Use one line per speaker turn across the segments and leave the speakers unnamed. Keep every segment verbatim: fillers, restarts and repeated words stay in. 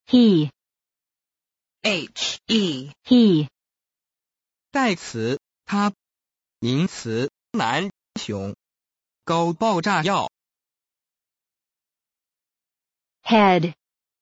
he,
H E
he,
代词他，名词男雄，高爆炸药。
head,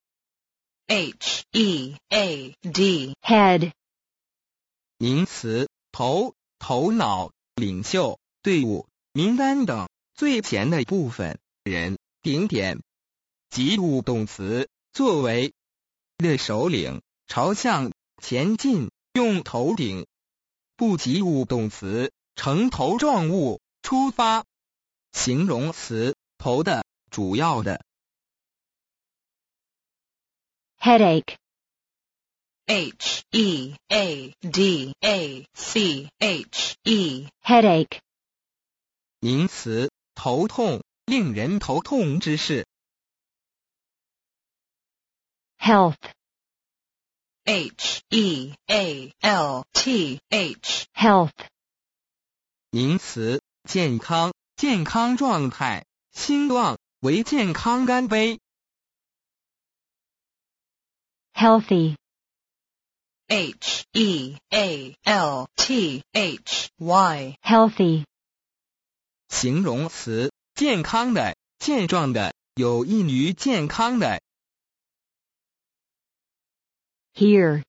H E A D
head,
名词头、头脑、领袖、队伍、名单等最前的部分，人、顶点。及物动词作为的首领，朝向前进，用头顶。不及物动词呈头状物，出发。形容词头的、主要的。
headache,
H E A D A C H E
headache,
名词头痛，令人头痛之事。
health,
H E A L T H
health,
名词健康，健康状态，兴旺，为健康干杯。
healthy,
H E A L T H Y
healthy,
形容词健康的，健壮的，有益于健康的。
hear,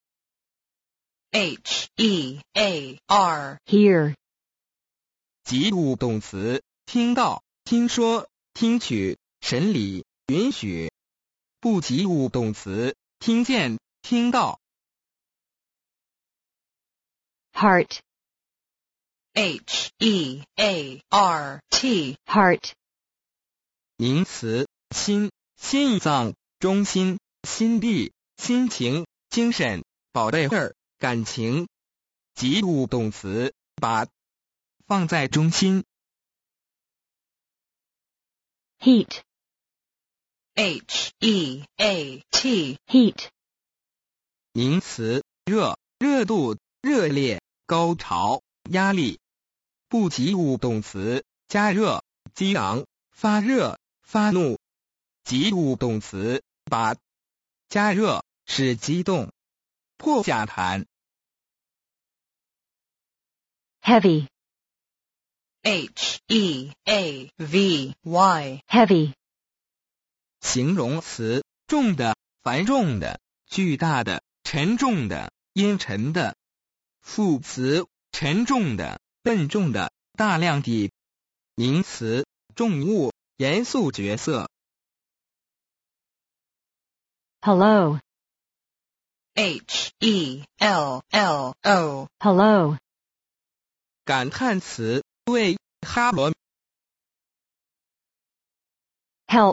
H E A R
hear,
及物动词听到、听说、听取、审理、允许。不及物动词听见、听到。
heart,
H E A R T
heart,
名词心、心脏、中心、心地、心情、精神、宝贝儿、感情。及物动词把放在中心。
heat,
H E A T
heat,
名词热、热度、热烈、高潮、压力。不及物动词加热、激昂、发热、发怒。及物动词把加热使激动。破甲弹。
heavy,
H E A V Y
heavy,
形容词重的、繁重的、巨大的、沉重的、阴沉的。副词沉重的、笨重的、大量的。名词重物、严肃角色。
hello,
H E L L O
hello,
感叹词为哈罗。
help,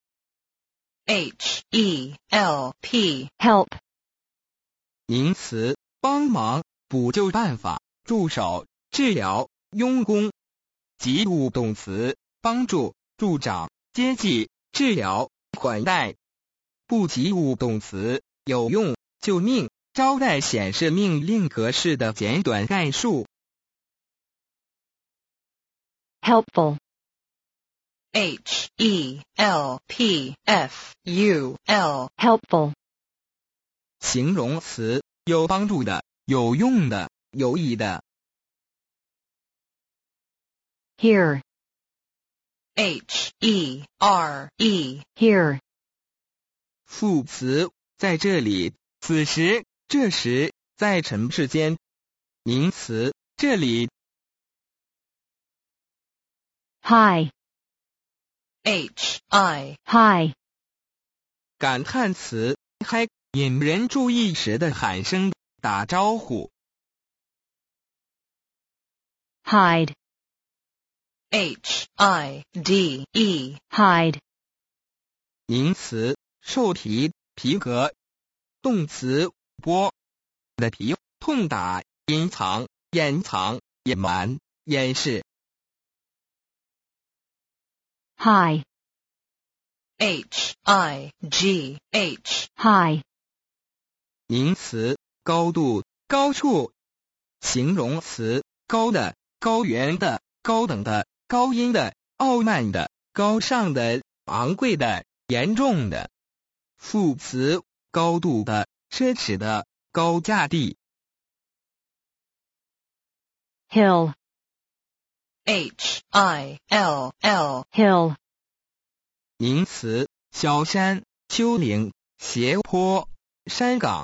H E L P
help,
名词帮忙、补救办法、助手、治疗、佣工。及物动词帮助、助长、接济、治疗、款待。不及物动词有用、救命、招待显示命令格式的简短概述。
helpful,
H E L P F U L
helpful,
形容词有帮助的、有用的、有益的。
here,
H E R E
here,
副词在这里、此时、这时、在尘世间。名词这里。
high,
H I
high,
感叹词嗨，引人注意时的喊声、打招呼。
hide,
H I D E
hide,
名词兽皮、皮革。动词剥的皮，痛打、隐藏、掩藏、隐瞒、掩饰。
high,
H I G H
high,
名词高度、高处。形容词高的、高原的、高等的、高音的、傲慢的、高尚的、昂贵的、严重的。副词高度的、奢侈的、高价地。
hill,
H I L L,
hill,
名词，小山、丘陵、斜坡、山岗。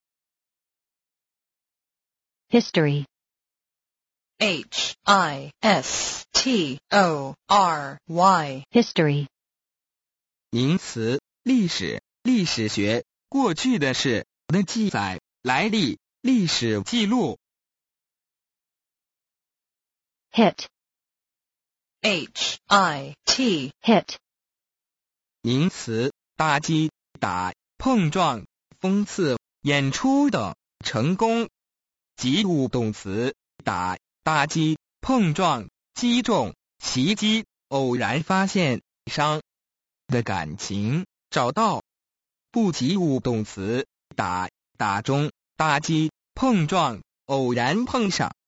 history,
H I S T O R Y,
history,
名词，历史、历史学、过去的事的记载、来历、历史记录。
hit,
H I T,
hit,
名词，打击、打、碰撞、讽刺、演出等，成功。及物动词，打、打击、碰撞、击中、袭击、偶然发现、伤的感情，找到。不及物动词，打、打中、打击、碰撞、偶然碰上。